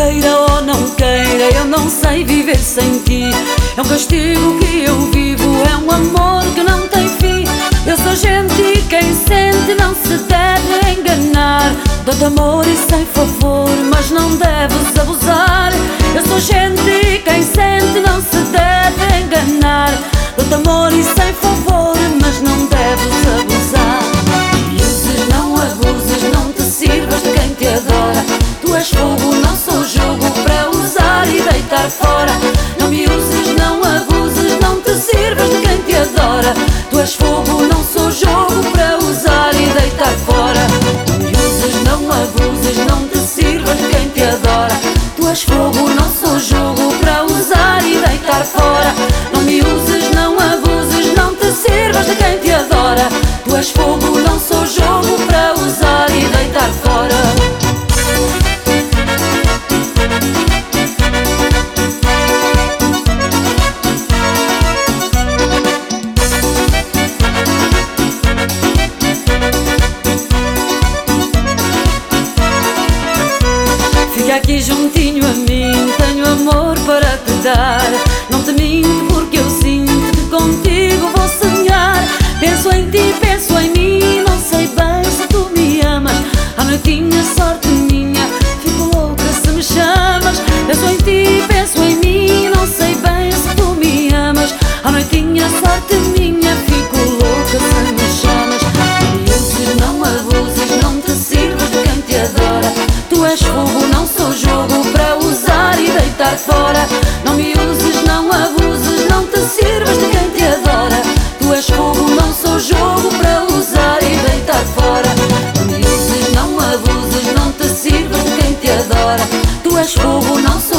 queira ou não queira, eu não sei viver sem ti. É um castigo que eu vivo, é um amor que não tem fim. Eu sou gente e quem sente não se deve enganar. Dou-te amor e sem favor, mas não deves abusar. Eu sou gente e quem sente não se deve enganar. Dou-te amor e sem favor, mas não deves abusar. E uses, não abuses, não te sirvas de quem te adora. Tu és fogo, não sou jogo para usar e deitar fora. Não me uses, não abuses, não te sirvas de quem te adora. Tu és fogo, não sou jogo para usar e deitar fora. Não me uses, não abuses, não te sirvas de quem te adora. Tu és fogo, não sou jogo para usar e deitar fora. Não me uses, não abuses, não te sirvas de quem te adora. Tu és fogo, não sou jogo para usar e deitar fora. Fica aqui juntinho a mim, tenho amor para te dar. Não te minto porque eu sinto que contigo vou sonhar. Penso em ti, penso em mim, não sei bem se tu me amas. À noitinha, sorte minha, fico louca se me chamas. Penso em ti, penso em mim, não sei bem se tu me amas. À noitinha, sorte minha, fico louca se me chamas. Não me uses, não abuses, não te sirvas de quem te adora. Tu és fogo, não sou jogo para usar e deitar fora. Não me uses, não abuses, não te sirvas de quem te adora. Tu és fogo, não sou jogo para usar e deitar fora. Não me uses, não abuses, não te sirvas de quem te adora. Tu és fogo, não sou